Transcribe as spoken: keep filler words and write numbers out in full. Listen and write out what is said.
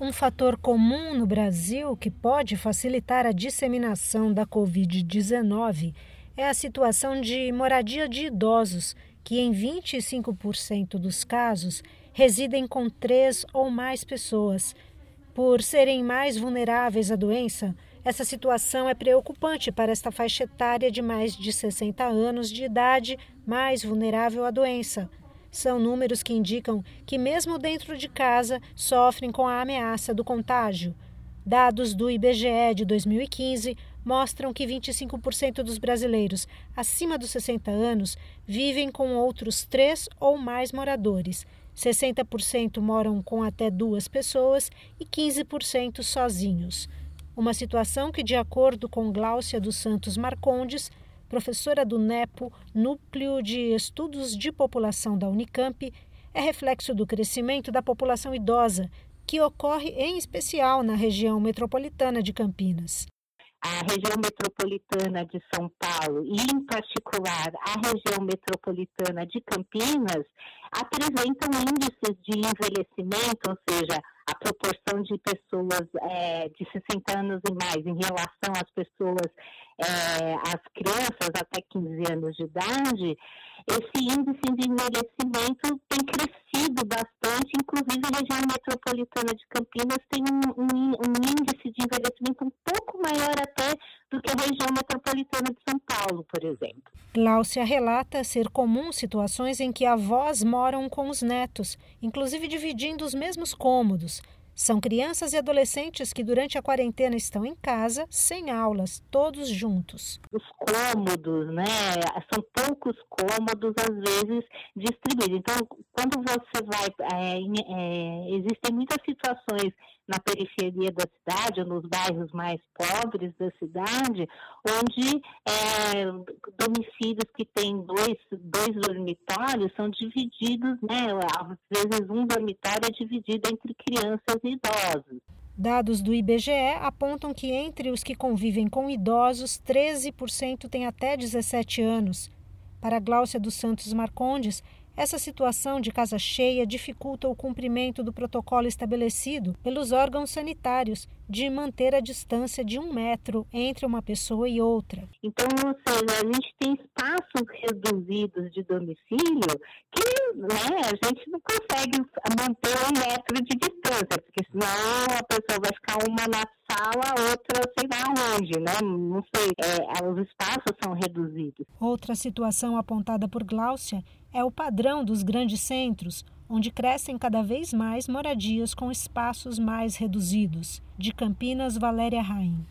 Um fator comum no Brasil que pode facilitar a disseminação da covid dezenove é a situação de moradia de idosos, que em vinte e cinco por cento dos casos residem com três ou mais pessoas. Por serem mais vulneráveis à doença, essa situação é preocupante para esta faixa etária de mais de sessenta anos de idade, mais vulnerável à doença. São números que indicam que, mesmo dentro de casa, sofrem com a ameaça do contágio. Dados do I B G E de dois mil e quinze mostram que vinte e cinco por cento dos brasileiros acima dos sessenta anos vivem com outros três ou mais moradores. sessenta por cento moram com até duas pessoas e quinze por cento sozinhos. Uma situação que, de acordo com Gláucia dos Santos Marcondes, professora do NEPO, Núcleo de Estudos de População da Unicamp, é reflexo do crescimento da população idosa, que ocorre em especial na região metropolitana de Campinas. A região metropolitana de São Paulo e, em particular, a região metropolitana de Campinas apresentam índices de envelhecimento, ou seja, a proporção de pessoas é, de sessenta anos e mais em relação às pessoas, é, às crianças até quinze anos de idade, esse índice de envelhecimento tem crescido bastante, inclusive a região metropolitana de Campinas tem um, um, um índice de envelhecimento um pouco maior até do que a região metropolitana de São Paulo, por exemplo. Gláucia relata ser comum situações em que avós moram com os netos, inclusive dividindo os mesmos cômodos. São crianças e adolescentes que durante a quarentena estão em casa, sem aulas, todos juntos. Os cômodos, né, são poucos cômodos, às vezes, distribuídos. Então, quando você vai, é, é, existem muitas situações na periferia da cidade, ou nos bairros mais pobres da cidade, onde é, domicílios que têm dois, dois dormitórios são divididos, né, às vezes um dormitório é dividido entre crianças e idosos. Dados do I B G E apontam que entre os que convivem com idosos, treze por cento têm até dezessete anos. Para Gláucia dos Santos Marcondes, essa situação de casa cheia dificulta o cumprimento do protocolo estabelecido pelos órgãos sanitários de manter a distância de um metro entre uma pessoa e outra. Então, ou seja, a gente tem espaços reduzidos de domicílio que, né, a gente não consegue manter um metro de distância, porque senão a pessoa vai ficar uma na sala, outra sei lá onde, né? Não sei, é, os espaços são reduzidos. Outra situação apontada por Gláucia é o padrão dos grandes centros, onde crescem cada vez mais moradias com espaços mais reduzidos. De Campinas, Valéria Raim.